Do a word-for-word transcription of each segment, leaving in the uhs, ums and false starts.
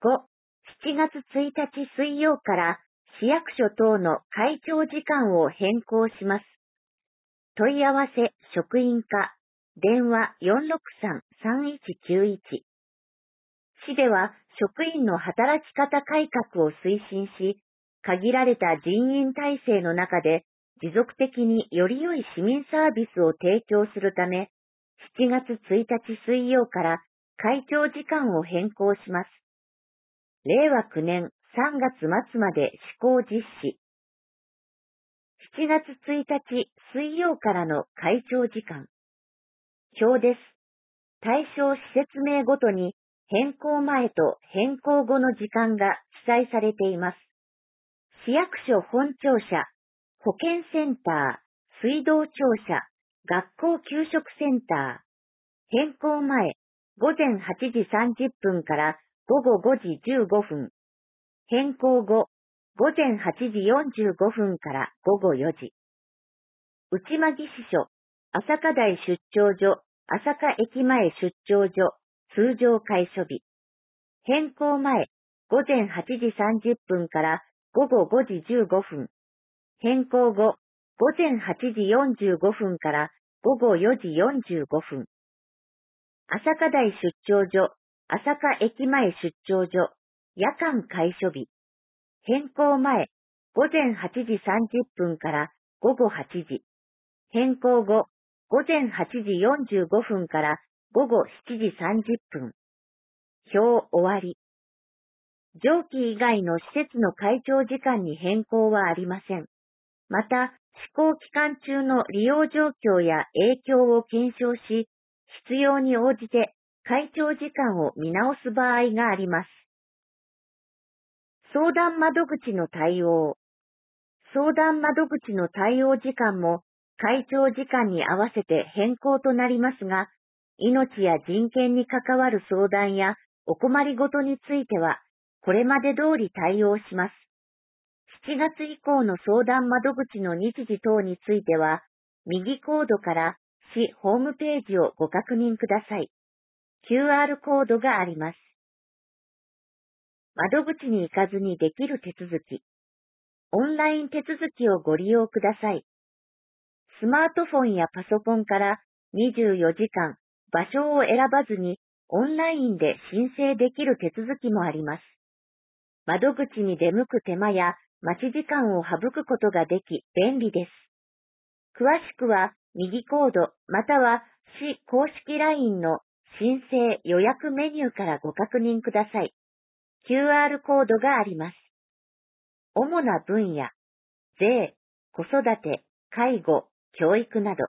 ご、しちがつついたち水曜から市役所等の開庁時間を変更します。問い合わせ職員課、電話 よんろくさんさんいちきゅういち。市では職員の働き方改革を推進し、限られた人員体制の中で持続的により良い市民サービスを提供するため、しちがつついたち水曜から開庁時間を変更します。れいわきゅうねんさんがつまつまで施行実施。しちがつついたち水曜からの開庁時間。表です。対象施設名ごとに変更前と変更後の時間が記載されています。市役所本庁舎、保健センター、水道庁舎、学校給食センター。変更前、ごぜんはちじさんじゅっぷんからごごごじじゅうごふん。変更後、ごぜんはちじよんじゅうごふんからごごよじ。内間木支所、朝霞台出張所、朝霞駅前出張所、通常開所日。変更前、ごぜんはちじさんじゅっぷんからごごごじじゅうごふん。変更後、ごぜんはちじよんじゅうごふんからごごよじよんじゅうごふん。朝霞台出張所、朝霞駅前出張所、夜間開所日。変更前、ごぜんはちじさんじゅっぷんからごごはちじ。変更後、ごぜんはちじよんじゅうごふんからごごしちじさんじゅっぷん。表終わり。上記以外の施設の開庁時間に変更はありません。また、施行期間中の利用状況や影響を検証し、必要に応じて開庁時間を見直す場合があります。相談窓口の対応。相談窓口の対応時間も開庁時間に合わせて変更となりますが、命や人権に関わる相談やお困りごとについては、これまで通り対応します。しちがつ以降の相談窓口の日時等については、右コードから市ホームページをご確認ください。キューアール コードがあります。窓口に行かずにできる手続き。オンライン手続きをご利用ください。スマートフォンやパソコンからにじゅうよじかん場所を選ばずにオンラインで申請できる手続きもあります。窓口に出向く手間や待ち時間を省くことができ便利です。詳しくは右コードまたは市公式 ライン の申請予約メニューからご確認ください。キューアール コードがあります。主な分野、税、子育て、介護、教育など。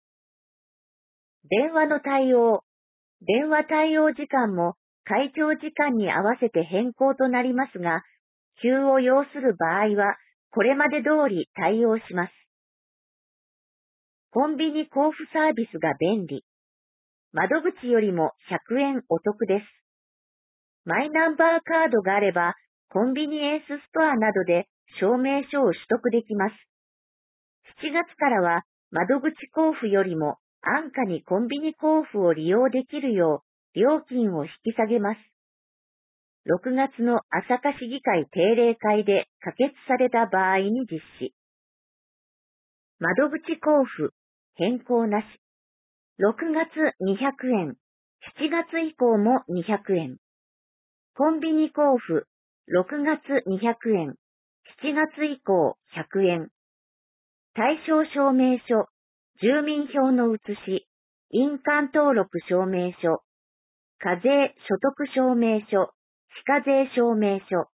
電話の対応。電話対応時間も開庁時間に合わせて変更となりますが、急を要する場合は、これまで通り対応します。コンビニ交付サービスが便利。窓口よりもひゃくえんお得です。マイナンバーカードがあれば、コンビニエンスストアなどで証明書を取得できます。しちがつからは窓口交付よりも安価にコンビニ交付を利用できるよう料金を引き下げます。ろくがつの朝霞市議会定例会で可決された場合に実施。窓口交付、変更なし。ろくがつにひゃくえん、しちがつ以降もにひゃくえん。コンビニ交付、ろくがつにひゃくえん、しちがつ以降ひゃくえん。対象証明書、住民票の写し、印鑑登録証明書、課税所得証明書、非課税証明書。